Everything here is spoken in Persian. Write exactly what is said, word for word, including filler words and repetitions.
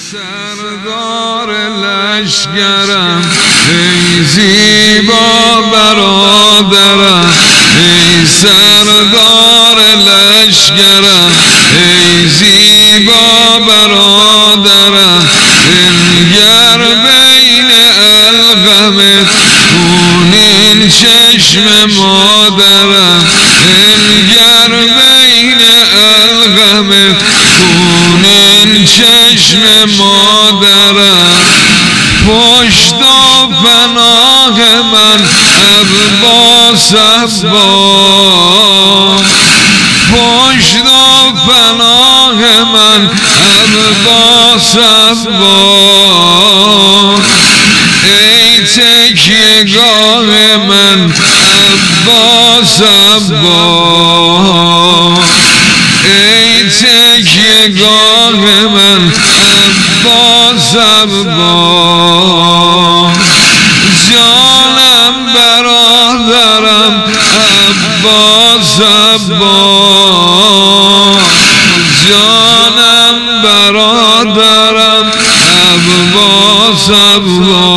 سردار لشکرم ای زیبا برادرم، ای سردار لشکرم ای زیبا برادرم، انگر بین القمت خونین چشم مادرم، انگر بین القمت خونین چشم مادرم، پشت و پناه من عباس عباس، پشت و پناه من عباس عباس، ای تکیهگاه من عباس عباس، ای تکیهگاه من عباس عباس، جانم برادرم عباس عباس، جانم برادرم عباس عباس.